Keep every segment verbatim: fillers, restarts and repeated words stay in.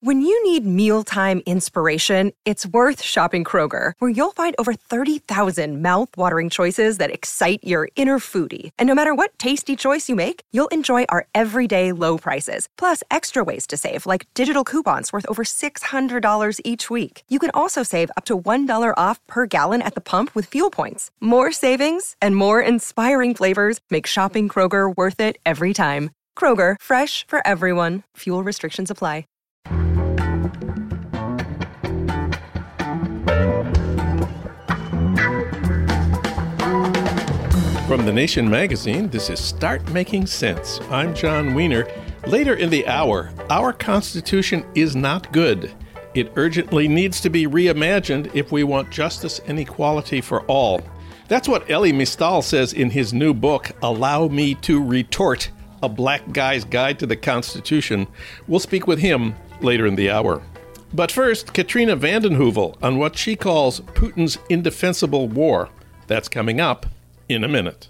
When you need mealtime inspiration, it's worth shopping Kroger, where you'll find over thirty thousand mouth-watering choices that excite your inner foodie. And no matter what tasty choice you make, you'll enjoy our everyday low prices, plus extra ways to save, like digital coupons worth over six hundred dollars each week. You can also save up to one dollar off per gallon at the pump with fuel points. More savings and more inspiring flavors make shopping Kroger worth it every time. Kroger, fresh for everyone. Fuel restrictions apply. From The Nation magazine, this is Start Making Sense. I'm John Wiener. Later in the hour, our Constitution is not good. It urgently needs to be reimagined if we want justice and equality for all. That's what Elie Mystal says in his new book, Allow Me to Retort, A Black Guy's Guide to the Constitution. We'll speak with him later in the hour. But first, Katrina vanden Heuvel on what she calls Putin's indefensible war. That's coming up in a minute.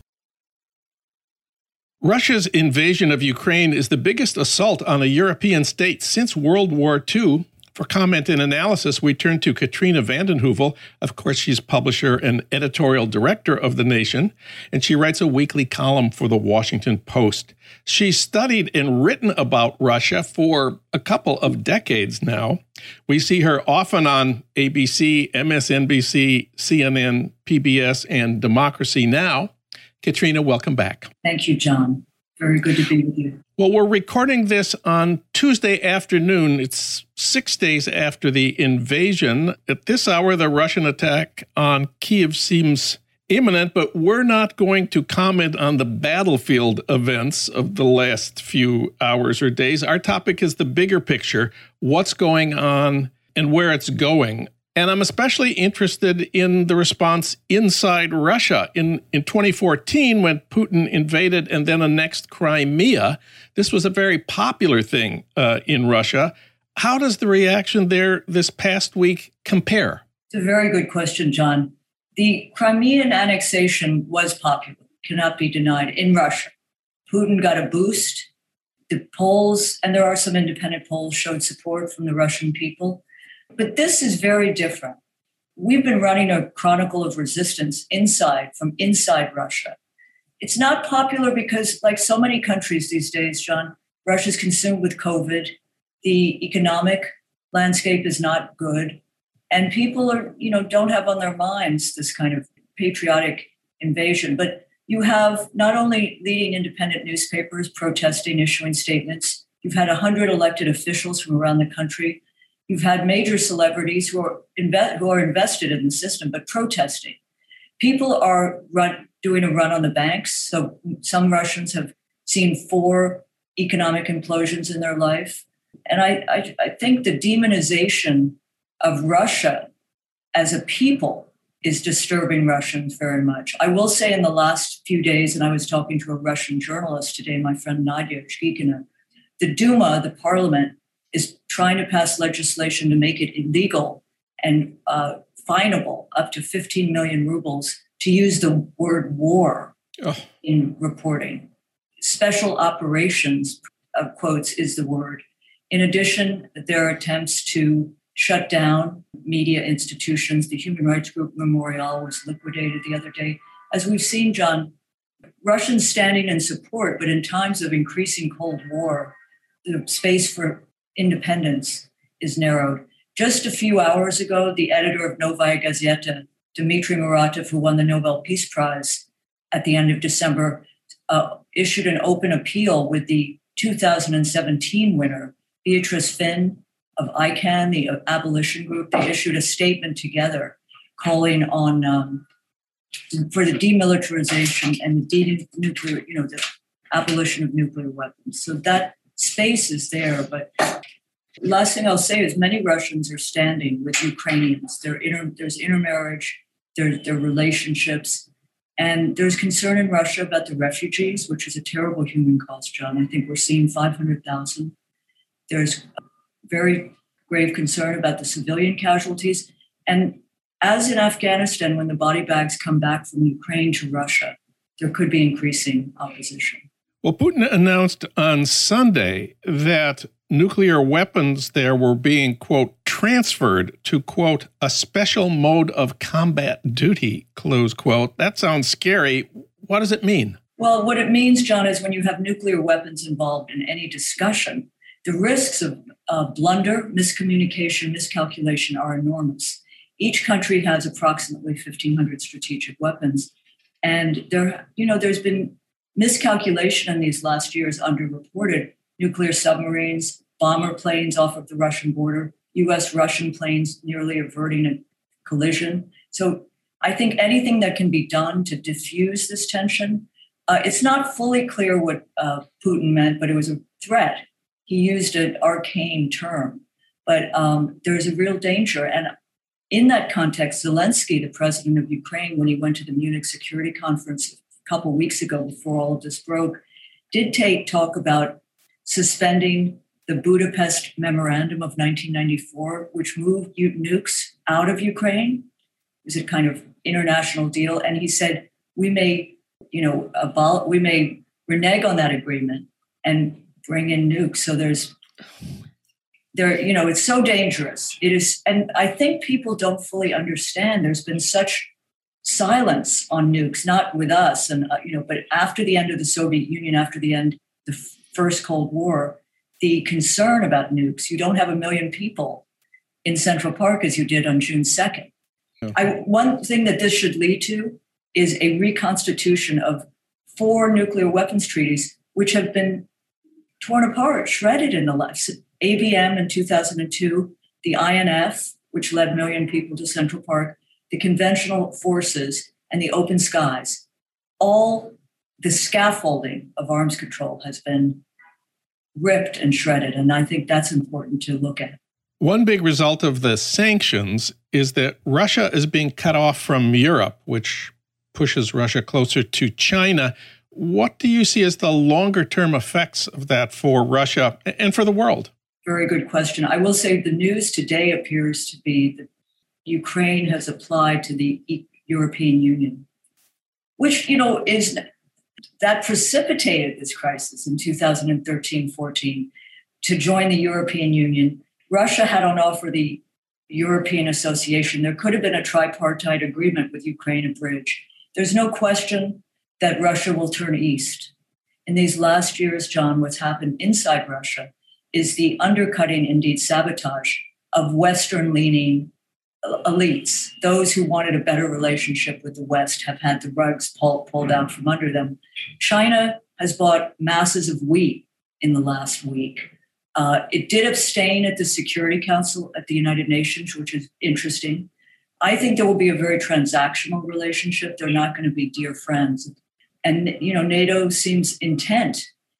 Russia's invasion of Ukraine is the biggest assault on a European state since World War Two. For comment and analysis, we turn to Katrina vanden Heuvel. Of course, she's publisher and editorial director of The Nation, and she writes a weekly column for The Washington Post. She's studied and written about Russia for a couple of decades now. We see her often on A B C, M S N B C, C N N, P B S, and Democracy Now! Katrina, welcome back. Thank you, John. Very good to be with you. Well, we're recording this on Tuesday afternoon. It's six days after the invasion. At this hour, the Russian attack on Kyiv seems imminent, but we're not going to comment on the battlefield events of the last few hours or days. Our topic is the bigger picture, what's going on and where it's going. And I'm especially interested in the response inside Russia. In, in twenty fourteen, when Putin invaded and then annexed Crimea, this was a very popular thing uh, in Russia. How does the reaction there this past week compare? It's a very good question, John. The Crimean annexation was popular, cannot be denied, in Russia. Putin got a boost. The polls, and there are some independent polls, showed support from the Russian people. But this is very different. We've been running a chronicle of resistance inside, from inside Russia. It's not popular because, like so many countries these days, John, Russia's consumed with COVID. The economic landscape is not good. And people are, you know, don't have on their minds this kind of patriotic invasion. But you have not only leading independent newspapers protesting, issuing statements. You've had one hundred elected officials from around the country. You've had major celebrities who are inve- who are invested in the system, but protesting. People are run, doing a run on the banks. So some Russians have seen four economic implosions in their life. And I, I, I think the demonization of Russia as a people is disturbing Russians very much. I will say in the last few days, and I was talking to a Russian journalist today, my friend Nadia Shkikina, the Duma, the parliament, is trying to pass legislation to make it illegal and uh, finable up to fifteen million rubles to use the word war oh. in reporting. Special operations, uh, quotes, is the word. In addition, there are attempts to shut down media institutions. The human rights group Memorial was liquidated the other day. As we've seen, John, Russians standing in support, but in times of increasing Cold War, the space for independence is narrowed. Just a few hours ago, the editor of Novaya Gazeta, Dmitry Muratov, who won the Nobel Peace Prize at the end of December, uh, issued an open appeal with the two thousand seventeen winner, Beatrice Finn of I CAN, the abolition group. They issued a statement together calling on um, for the demilitarization and the de-nuclear, you know, the abolition of nuclear weapons. So that space is there, but last thing I'll say is many Russians are standing with Ukrainians. There inter, there's intermarriage, there, there are relationships, and there's concern in Russia about the refugees, which is a terrible human cost, John. I think we're seeing five hundred thousand. There's very grave concern about the civilian casualties. And as in Afghanistan, when the body bags come back from Ukraine to Russia, there could be increasing opposition. Well, Putin announced on Sunday that nuclear weapons there were being, quote, transferred to, quote, a special mode of combat duty, close quote. That sounds scary. What does it mean? Well, what it means, John, is when you have nuclear weapons involved in any discussion, the risks of uh, blunder, miscommunication, miscalculation are enormous. Each country has approximately fifteen hundred strategic weapons. And there, you know, there's been miscalculation in these last years, underreported. Nuclear submarines, bomber planes off of the Russian border, U S-Russian planes nearly averting a collision. So I think anything that can be done to diffuse this tension, uh, it's not fully clear what uh, Putin meant, but it was a threat. He used an arcane term, but um, there's a real danger. And in that context, Zelensky, the president of Ukraine, when he went to the Munich Security Conference a couple of weeks ago before all of this broke, did take talk about suspending the Budapest Memorandum of nineteen ninety-four, which moved nukes out of Ukraine. It was a kind of international deal. And he said, we may, you know, abol- we may renege on that agreement and bring in nukes. So there's, there, you know, it's so dangerous. It is, and I think people don't fully understand. There's been such silence on nukes, not with us, and uh, you know, but after the end of the Soviet Union, after the end, the f- first Cold War, the concern about nukes. You don't have a million people in Central Park as you did on June second. Okay. I, one thing that this should lead to is a reconstitution of four nuclear weapons treaties, which have been torn apart, shredded in the last. A B M in two thousand two, the I N F, which led a million people to Central Park, the conventional forces, and the open skies. All the scaffolding of arms control has been ripped and shredded, and I think that's important to look at. One big result of the sanctions is that Russia is being cut off from Europe, which pushes Russia closer to China. What do you see as the longer-term effects of that for Russia and for the world? Very good question. I will say the news today appears to be that Ukraine has applied to the European Union, which, you know, is that precipitated this crisis in two thousand thirteen fourteen to join the European Union. Russia had on offer the European Association. There could have been a tripartite agreement with Ukraine and bridge. There's no question that Russia will turn east. In these last years, John, what's happened inside Russia is the undercutting, indeed sabotage, of Western-leaning elites. Those who wanted a better relationship with the West have had the rugs pulled, pulled out from under them. China has bought masses of wheat in the last week. Uh, it did abstain at the Security Council at the United Nations, which is interesting. I think there will be a very transactional relationship. They're not going to be dear friends. And, you know, NATO seems intent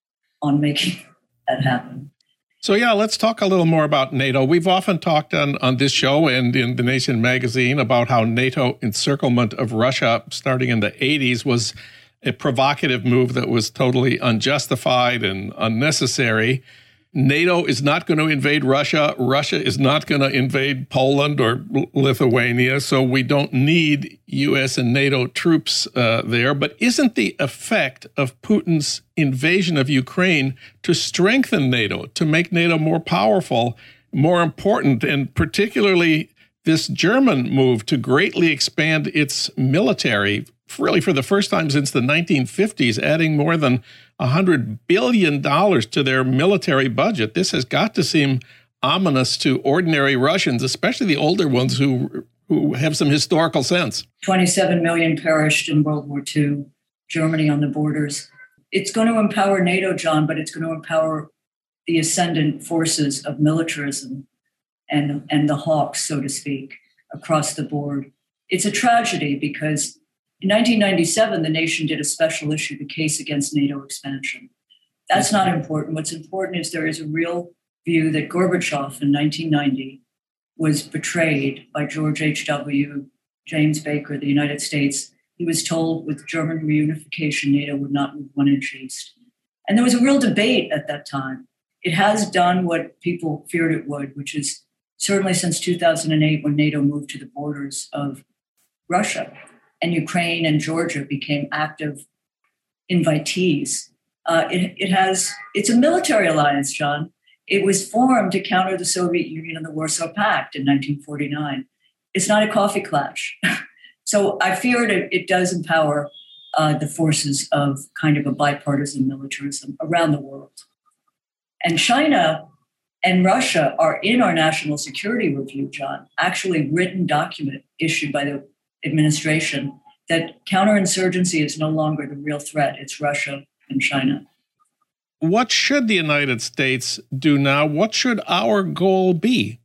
on making that happen. So, yeah, let's talk a little more about NATO. We've often talked on, on this show and in The Nation magazine about how NATO encirclement of Russia starting in the eighties was a provocative move that was totally unjustified and unnecessary. NATO is not going to invade Russia. Russia is not going to invade Poland or Lithuania. So we don't need U S and NATO troops uh, there. But isn't the effect of Putin's invasion of Ukraine to strengthen NATO, to make NATO more powerful, more important, and particularly this German move to greatly expand its military, really for the first time since the nineteen fifties, adding more than one hundred billion dollars to their military budget? This has got to seem ominous to ordinary Russians, especially the older ones who who have some historical sense. twenty-seven million perished in World War Two, Germany on the borders. It's going to empower NATO, John, but it's going to empower the ascendant forces of militarism and, and the hawks, so to speak, across the board. It's a tragedy because in nineteen ninety-seven, the nation did a special issue, the case against NATO expansion. That's not important. What's important is there is a real view that Gorbachev in nineteen ninety was betrayed by George H W, James Baker, the United States. He was told with German reunification, NATO would not move one inch east. And there was a real debate at that time. It has done what people feared it would, which is certainly since two thousand eight, when NATO moved to the borders of Russia. And Ukraine and Georgia became active invitees. Uh, it, it has, it's a military alliance, John. It was formed to counter the Soviet Union and the Warsaw Pact in nineteen forty-nine. It's not a coffee klatch. So I fear it, it does empower uh, the forces of kind of a bipartisan militarism around the world. And China and Russia are in our national security review, John, actually written document issued by the administration that counterinsurgency is no longer the real threat. It's Russia and China. What should the United States do now? What should our goal be?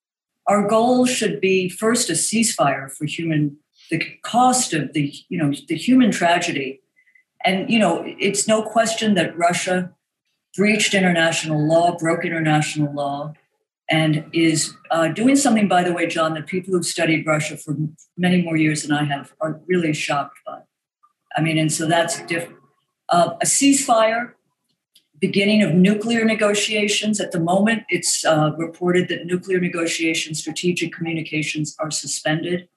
Our goal should be first a ceasefire for human, the cost of the, you know, the human tragedy. And, you know, it's no question that Russia breached international law, broke international law, and is uh, doing something, by the way, John, that people who've studied Russia for many more years than I have are really shocked by. I mean, and so that's different. Uh, a ceasefire, beginning of nuclear negotiations. At the moment, it's uh, reported that nuclear negotiations, strategic communications are suspended.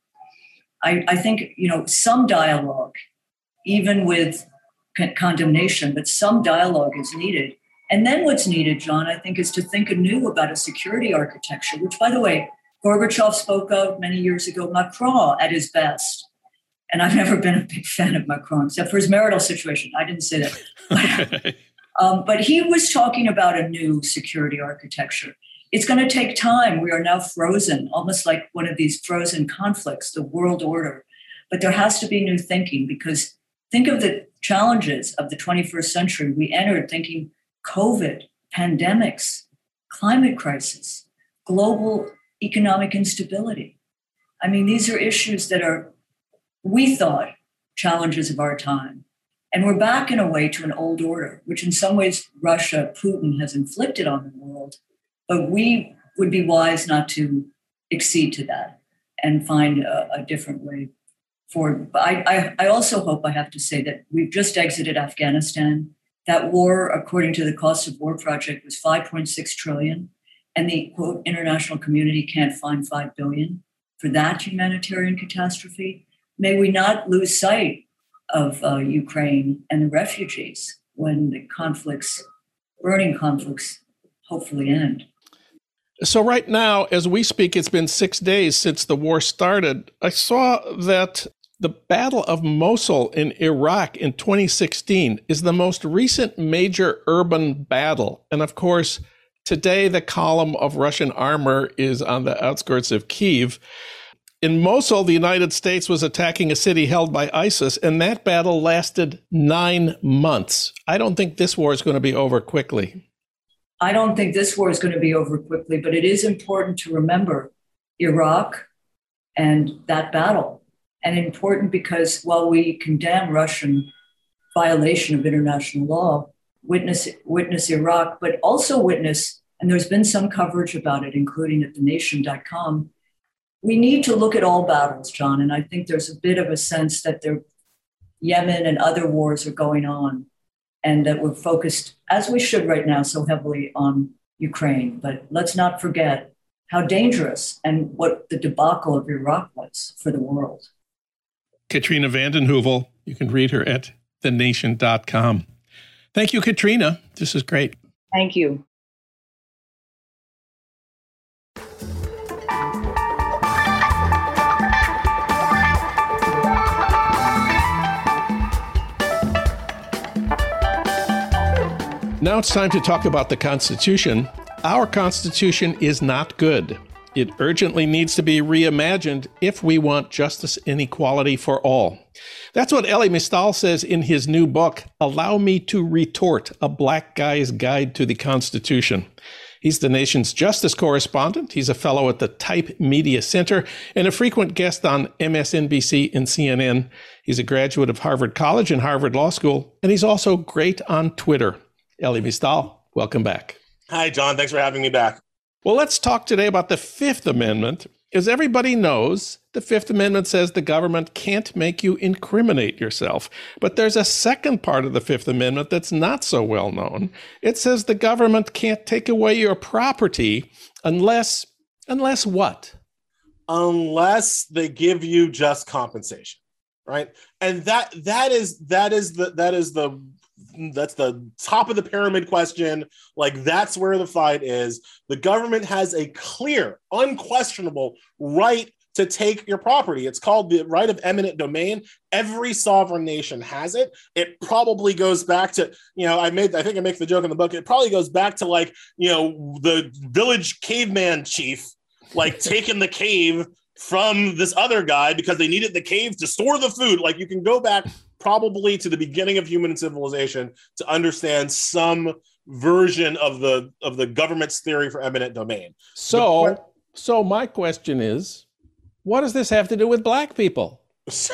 I, I think, you know, some dialogue, even with con- condemnation, but some dialogue is needed. And then what's needed, John, I think, is to think anew about a security architecture, which, by the way, Gorbachev spoke of many years ago, Macron at his best. And I've never been a big fan of Macron, except for his marital situation. I didn't say that. Um, but he was talking about a new security architecture. It's going to take time. We are now frozen, almost like one of these frozen conflicts, the world order. But there has to be new thinking, because think of the challenges of the twenty-first century. We entered thinking COVID, pandemics, climate crisis, global economic instability. I mean, these are issues that are, we thought, challenges of our time. And we're back in a way to an old order, which in some ways Russia, Putin has inflicted on the world. But we would be wise not to accede to that and find a, a different way forward. But I, I, I also hope, I have to say, that we've just exited Afghanistan. That war, according to the Cost of War Project, was five point six trillion dollars. And the, quote, international community can't find five billion dollars for that humanitarian catastrophe. May we not lose sight of uh, Ukraine and the refugees when the conflicts, burning conflicts, hopefully end. So right now, as we speak, it's been six days since the war started. I saw that the Battle of Mosul in Iraq in twenty sixteen is the most recent major urban battle. And of course, today the column of Russian armor is on the outskirts of Kyiv. In Mosul, the United States was attacking a city held by ISIS, and that battle lasted nine months. I don't think this war is going to be over quickly. I don't think this war is going to be over quickly, but it is important to remember Iraq and that battle. And important because while we condemn Russian violation of international law, witness, witness Iraq, but also witness, and there's been some coverage about it, including at the nation dot com, we need to look at all battles, John, and I think there's a bit of a sense that there, Yemen and other wars are going on, and that we're focused, as we should right now, so heavily on Ukraine. But let's not forget how dangerous and what the debacle of Iraq was for the world. Katrina vanden Heuvel, you can read her at the nation dot com. Thank you, Katrina. This is great. Thank you. Now it's time to talk about the Constitution. Our Constitution is not good. It urgently needs to be reimagined if we want justice and equality for all. That's what Elie Mystal says in his new book, Allow Me to Retort, A Black Guy's Guide to the Constitution. He's the nation's justice correspondent. He's a fellow at the Type Media Center and a frequent guest on M S N B C and C N N. He's a graduate of Harvard College and Harvard Law School, and he's also great on Twitter. Elie Mystal, welcome back. Hi, John. Thanks for having me back. Well, let's talk today about the Fifth Amendment. As everybody knows, the Fifth Amendment says the government can't make you incriminate yourself. But there's a second part of the Fifth Amendment that's not so well known. It says the government can't take away your property unless, unless what? Unless they give you just compensation, right? And that that is that is the that is the that's the top of the pyramid question. Like, that's where the fight is. The government has a clear, unquestionable right to take your property. It's called the right of eminent domain. Every sovereign nation has it. It probably goes back to, you know, I made, I think I make the joke in the book. It probably goes back to, like, you know, the village caveman chief, like taking the cave from this other guy because they needed the cave to store the food. Like, you can go back probably to the beginning of human civilization to understand some version of the of the government's theory for eminent domain. So, the, so my question is, what does this have to do with black people? So,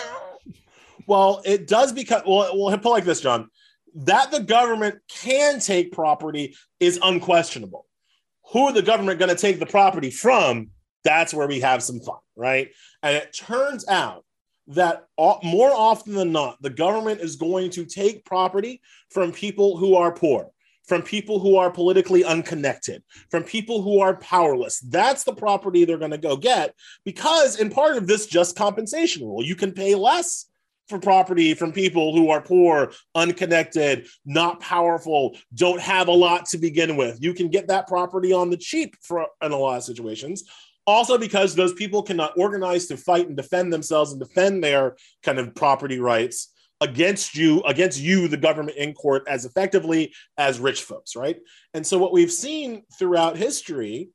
well, it does because, well, we'll put it like this, John, that the government can take property is unquestionable. Who the government going to take the property from? That's where we have some fun, right? And it turns out that more often than not, the government is going to take property from people who are poor, from people who are politically unconnected, from people who are powerless. That's the property they're going to go get because, in part of this just compensation rule, you can pay less for property from people who are poor, unconnected, not powerful, don't have a lot to begin with. You can get that property on the cheap for in a lot of situations. Also because those people cannot organize to fight and defend themselves and defend their kind of property rights against you, against you, the government in court, as effectively as rich folks, right? And so what we've seen throughout history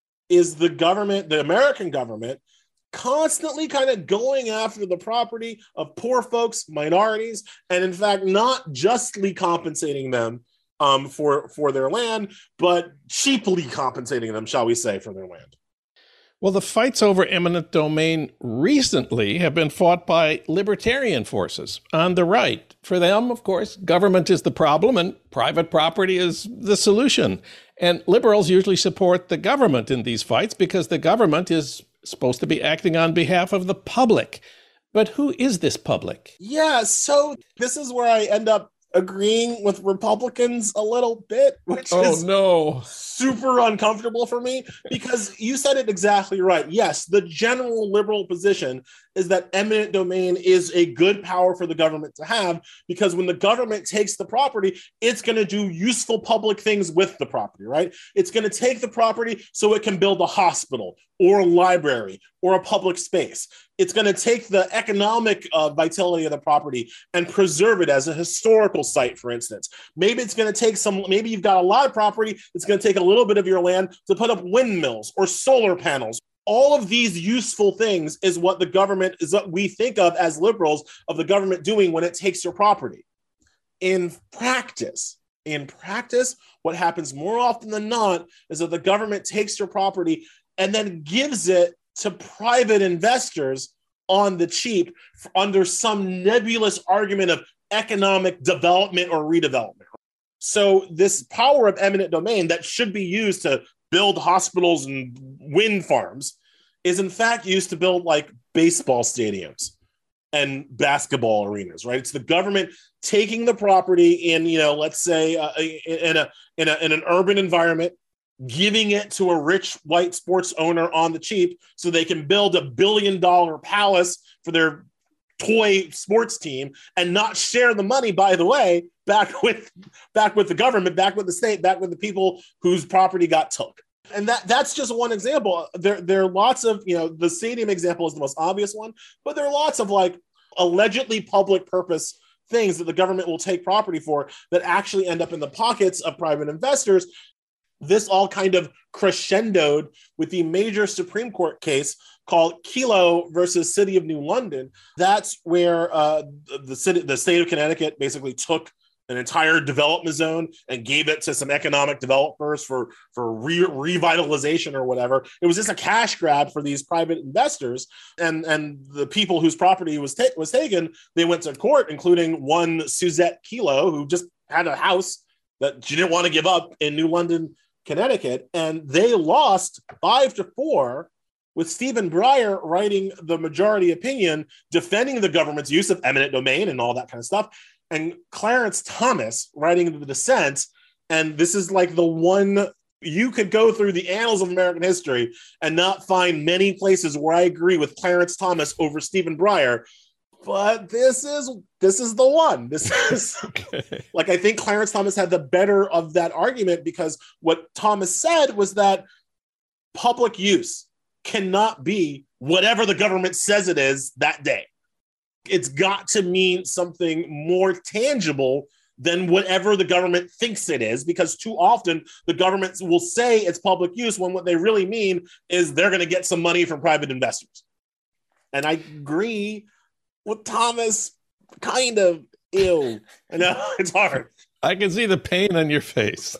is the government, the American government, constantly kind of going after the property of poor folks, minorities, and in fact, not justly compensating them um, for, for their land, but cheaply compensating them, shall we say, for their land. Well, the fights over eminent domain recently have been fought by libertarian forces on the right. For them, of course, government is the problem and private property is the solution. And liberals usually support the government in these fights because the government is supposed to be acting on behalf of the public. But who is this public? Yeah, so this is where I end up agreeing with Republicans a little bit, which oh, is no. super uncomfortable for me, because you said it exactly right. Yes, the general liberal position is that eminent domain is a good power for the government to have, because when the government takes the property, it's going to do useful public things with the property, right? It's going to take the property so it can build a hospital or a library or a public space. It's going to take the economic uh, vitality of the property and preserve it as a historical site, for instance. Maybe it's going to take some, maybe you've got a lot of property, it's going to take a little bit of your land to put up windmills or solar panels. All of these useful things is what the government is what we think of as liberals of the government doing when it takes your property. In practice, in practice, what happens more often than not is that the government takes your property and then gives it to private investors on the cheap under some nebulous argument of economic development or redevelopment. So this power of eminent domain that should be used to build hospitals and wind farms is in fact used to build like baseball stadiums and basketball arenas, right? It's the government taking the property in, you know, let's say uh, in a in a in an urban environment, giving it to a rich white sports owner on the cheap so they can build a billion dollar palace for their toy sports team and not share the money, by the way, back with back with the government, back with the state, back with the people whose property got took. And that that's just one example. There, there are lots of, you know, the stadium example is the most obvious one, but there are lots of like allegedly public purpose things that the government will take property for that actually end up in the pockets of private investors. This all kind of crescendoed with the major Supreme Court case called Kelo versus City of New London. That's where uh, the city, the state of Connecticut basically took an entire development zone and gave it to some economic developers for, for re- revitalization or whatever. It was just a cash grab for these private investors. And, and the people whose property was, ta- was taken, they went to court, including one Suzette Kelo, who just had a house that she didn't want to give up in New London, Connecticut. And they lost five to four with Stephen Breyer writing the majority opinion, defending the government's use of eminent domain and all that kind of stuff, and Clarence Thomas writing the dissent. And this is like the one, you could go through the annals of American history and not find many places where I agree with Clarence Thomas over Stephen Breyer. But this is this is the one. This is okay. Like, I think Clarence Thomas had the better of that argument, because what Thomas said was that public use cannot be whatever the government says it is that day. It's got to mean something more tangible than whatever the government thinks it is, because too often the governments will say it's public use when what they really mean is they're going to get some money from private investors. And I agree with Thomas, kind of. Ew. I know, it's hard. I can see the pain on your face.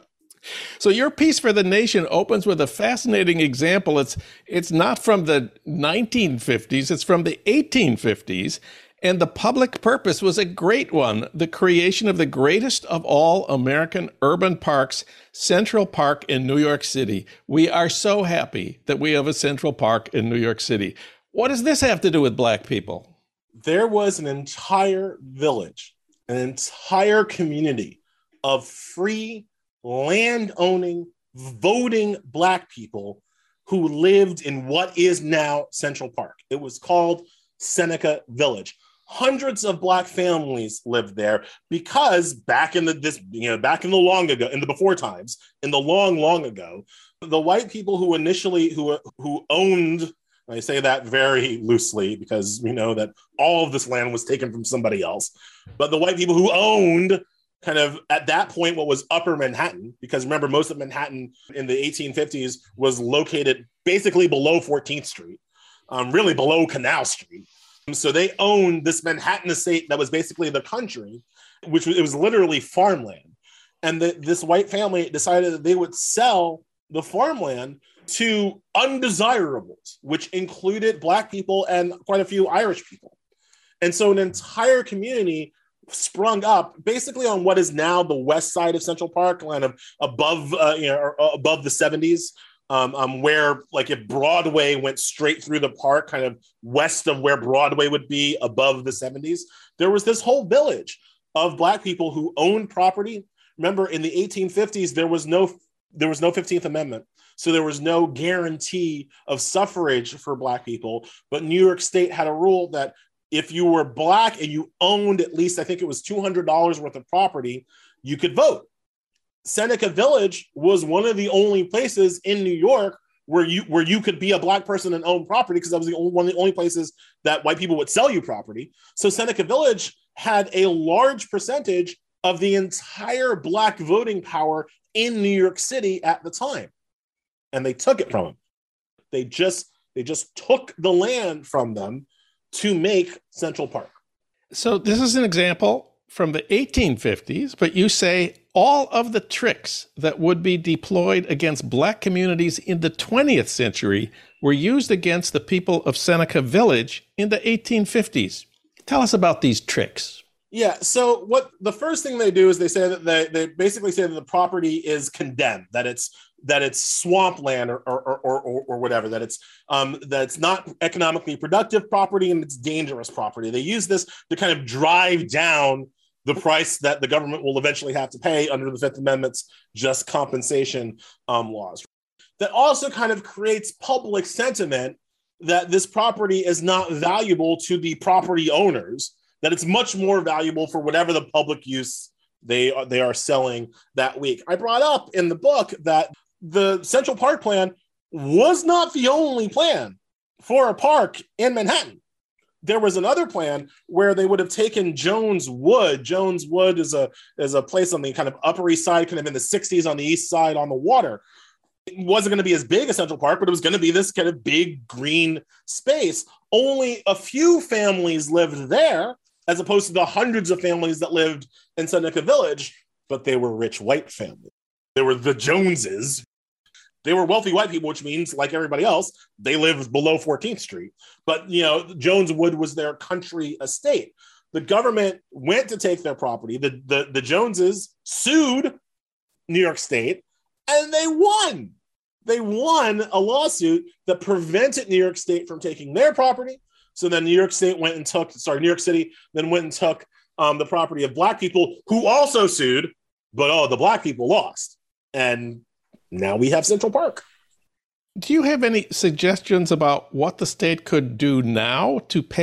So your piece for The Nation opens with a fascinating example. It's it's not from the nineteen fifties, it's from the eighteen fifties. And the public purpose was a great one: the creation of the greatest of all American urban parks, Central Park in New York City. We are so happy that we have a Central Park in New York City. What does this have to do with Black people? There was an entire village, an entire community of free, land-owning, voting Black people who lived in what is now Central Park. It was called Seneca Village. Hundreds of Black families lived there because back in the this you know back in the long ago, in the before times, in the long long ago, the white people who initially who who owned, I say that very loosely because we know that all of this land was taken from somebody else, but the white people who owned kind of at that point what was Upper Manhattan, because remember, most of Manhattan in the eighteen fifties was located basically below fourteenth Street, um, really below Canal Street. So they owned this Manhattan estate that was basically the country, which was, it was literally farmland. And the, this white family decided that they would sell the farmland to undesirables, which included Black people and quite a few Irish people. And so an entire community sprung up basically on what is now the west side of Central Park, kind of above, uh, you know, or, uh, above the seventies. Um, um, where, like, if Broadway went straight through the park, kind of west of where Broadway would be above the seventies, there was this whole village of Black people who owned property. Remember, in the eighteen fifties, there was no there was no fifteenth Amendment, so there was no guarantee of suffrage for Black people. But New York State had a rule that if you were Black and you owned at least, I think it was two hundred dollars worth of property, you could vote. Seneca Village was one of the only places in New York where you where you could be a Black person and own property, because that was the only, one of the only places that white people would sell you property. So Seneca Village had a large percentage of the entire Black voting power in New York City at the time, and they took it from them. They just they just took the land from them to make Central Park. So this is an example from the eighteen fifties, but you say all of the tricks that would be deployed against Black communities in the twentieth century were used against the people of Seneca Village in the eighteen fifties. Tell us about these tricks. Yeah, so what the first thing they do is they say that they, they basically say that the property is condemned, that it's that it's swampland or or, or or or whatever, that it's um that it's not economically productive property and it's dangerous property. They use this to kind of drive down the price that the government will eventually have to pay under the Fifth Amendment's just compensation um, laws. That also kind of creates public sentiment that this property is not valuable to the property owners, that it's much more valuable for whatever the public use they are, they are selling that week. I brought up in the book that the Central Park plan was not the only plan for a park in Manhattan. There was another plan where they would have taken Jones Wood. Jones Wood is a is a place on the kind of Upper East Side, kind of in the sixties on the east side on the water. It wasn't going to be as big as Central Park, but it was going to be this kind of big green space. Only a few families lived there, as opposed to the hundreds of families that lived in Seneca Village, but they were rich white families. They were the Joneses. They were wealthy white people, which means, like everybody else, they lived below fourteenth Street. But, you know, Jones Wood was their country estate. The government went to take their property. The, the, the Joneses sued New York State, and they won. They won a lawsuit that prevented New York State from taking their property. So then New York State went and took, sorry, New York City then went and took um, the property of Black people who also sued, but oh, the Black people lost. And now we have Central Park. Do you have any suggestions about what the state could do now to pay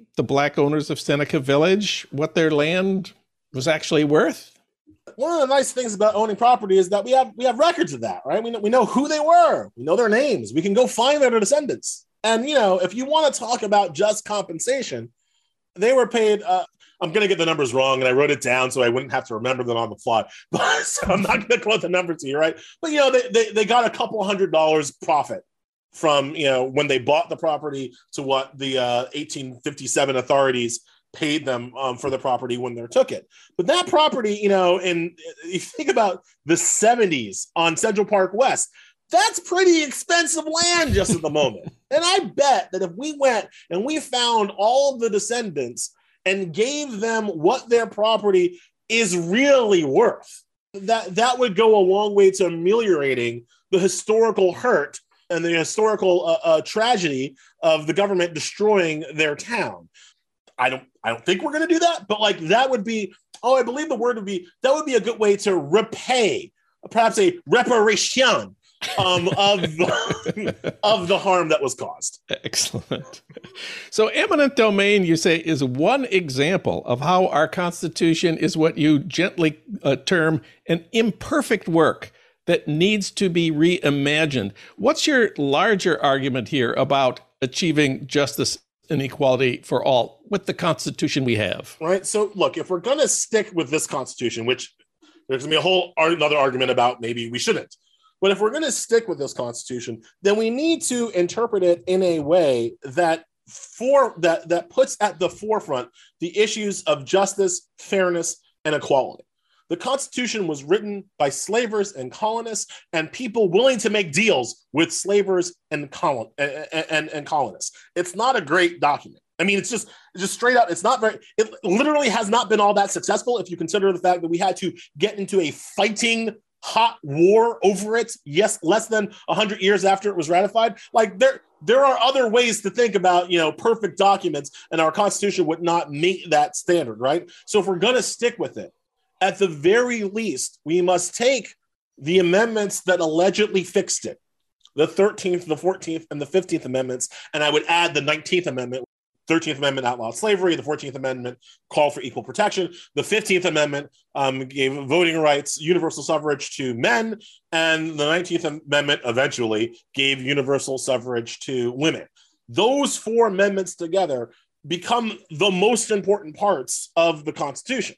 the black owners of Seneca Village what their land was actually worth? One of the nice things about owning property is that we have we have records of that, right? We know, we know who they were. We know their names. We can go find their descendants. And, you know, if you want to talk about just compensation, they were paid, uh, I'm going to get the numbers wrong, and I wrote it down so I wouldn't have to remember them on the fly. But so I'm not going to quote the number to you, right? But, you know, they, they, they got a couple hundred dollars profit from, you know, when they bought the property to what the uh, eighteen fifty-seven authorities paid them um, for the property when they took it. But that property, you know, and you think about the seventies on Central Park West, that's pretty expensive land just at the moment. And I bet that if we went and we found all of the descendants and gave them what their property is really worth, that, that would go a long way to ameliorating the historical hurt and the historical uh, uh, tragedy of the government destroying their town. I don't I don't think we're going to do that, but like that would be, oh, I believe the word would be, that would be a good way to repay, perhaps a reparation um, of, the, of the harm that was caused. Excellent. So eminent domain, you say, is one example of how our Constitution is what you gently uh, term an imperfect work that needs to be reimagined. What's your larger argument here about achieving justice and equality for all with the Constitution we have? Right. So look, if we're going to stick with this Constitution, which there's going to be a whole another argument about maybe we shouldn't, but if we're going to stick with this Constitution, then we need to interpret it in a way that for that that puts at the forefront the issues of justice, fairness, and equality. The Constitution was written by slavers and colonists and people willing to make deals with slavers and, colon- and, and, and colonists. It's not a great document. I mean, it's just, it's just straight up. It's not very, it literally has not been all that successful if you consider the fact that we had to get into a fighting hot war over it. Yes, less than one hundred years after it was ratified. Like there, there are other ways to think about, you know, perfect documents, and our Constitution would not meet that standard, right? So if we're going to stick with it, at the very least, we must take the amendments that allegedly fixed it, the thirteenth, the fourteenth, and the fifteenth Amendments, and I would add the nineteenth Amendment. thirteenth Amendment outlawed slavery. The fourteenth Amendment called for equal protection. The fifteenth Amendment um, gave voting rights, universal suffrage to men, and the nineteenth Amendment eventually gave universal suffrage to women. Those four amendments together become the most important parts of the Constitution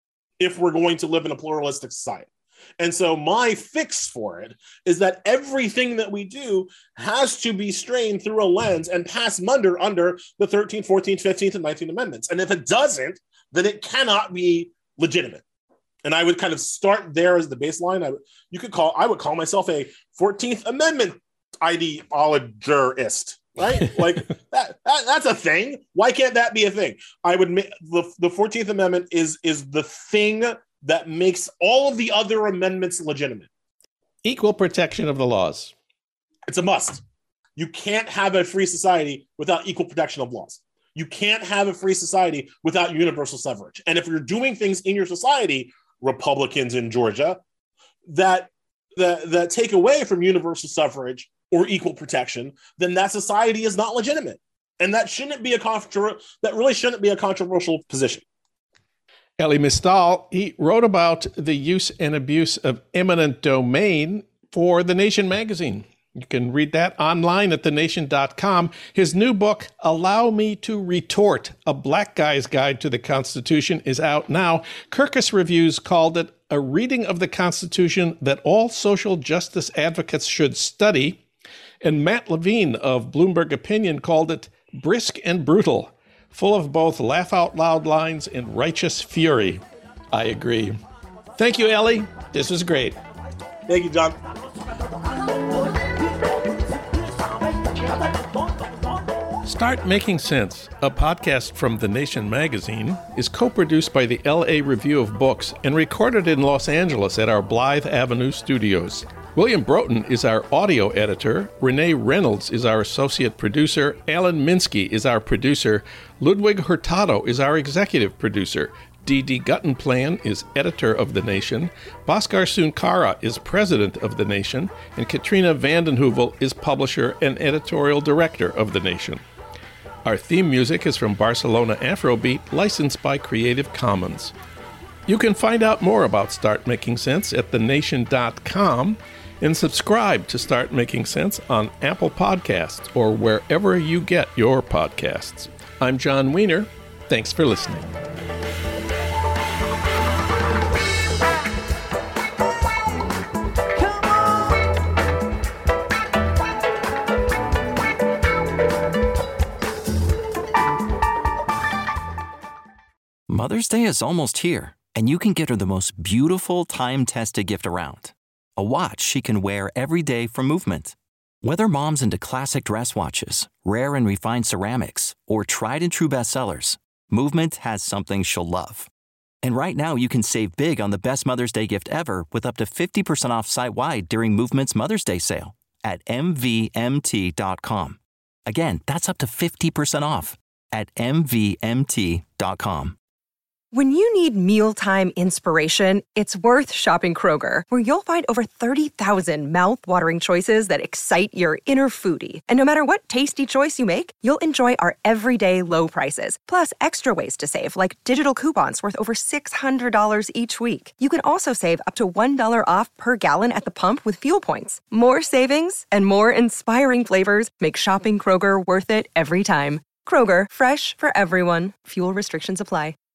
if we're going to live in a pluralistic society. And so my fix for it is that everything that we do has to be strained through a lens and pass muster under the thirteenth, fourteenth, fifteenth, and nineteenth Amendments. And if it doesn't, then it cannot be legitimate. And I would kind of start there as the baseline. I, you could call, I would call myself a fourteenth Amendment ideologist. Right? Like that, that, that's a thing. Why can't that be a thing? I would make the, the fourteenth Amendment is, is the thing that makes all of the other amendments legitimate. Equal protection of the laws. It's a must. You can't have a free society without equal protection of laws. You can't have a free society without universal suffrage. And if you're doing things in your society, Republicans in Georgia, that, that, that take away from universal suffrage or equal protection, then that society is not legitimate. And that shouldn't be a contro- that really shouldn't be a controversial position. Elie Mystal, he wrote about the use and abuse of eminent domain for The Nation magazine. You can read that online at the nation dot com. His new book, Allow Me to Retort, A Black Guy's Guide to the Constitution, is out now. Kirkus Reviews called it a reading of the Constitution that all social justice advocates should study. And Matt Levine of Bloomberg Opinion called it brisk and brutal, full of both laugh-out-loud lines and righteous fury. I agree. Thank you, Elie. This was great. Thank you, John. Start Making Sense, a podcast from The Nation magazine, is co-produced by the L A Review of Books and recorded in Los Angeles at our Blythe Avenue studios. William Broughton is our audio editor, Renee Reynolds is our associate producer, Alan Minsky is our producer, Ludwig Hurtado is our executive producer, Dee Dee Guttenplan is editor of The Nation, Bhaskar Sunkara is president of The Nation, and Katrina Vanden Heuvel is publisher and editorial director of The Nation. Our theme music is from Barcelona Afrobeat, licensed by Creative Commons. You can find out more about Start Making Sense at the nation dot com and subscribe to Start Making Sense on Apple Podcasts or wherever you get your podcasts. I'm John Wiener. Thanks for listening. Mother's Day is almost here, and you can get her the most beautiful time-tested gift around. A watch she can wear every day from Movement. Whether mom's into classic dress watches, rare and refined ceramics, or tried-and-true bestsellers, Movement has something she'll love. And right now, you can save big on the best Mother's Day gift ever with up to fifty percent off site-wide during Movement's Mother's Day sale at M V M T dot com. Again, that's up to fifty percent off at M V M T dot com. When you need mealtime inspiration, it's worth shopping Kroger, where you'll find over thirty thousand mouth-watering choices that excite your inner foodie. And no matter what tasty choice you make, you'll enjoy our everyday low prices, plus extra ways to save, like digital coupons worth over six hundred dollars each week. You can also save up to one dollar off per gallon at the pump with fuel points. More savings and more inspiring flavors make shopping Kroger worth it every time. Kroger, fresh for everyone. Fuel restrictions apply.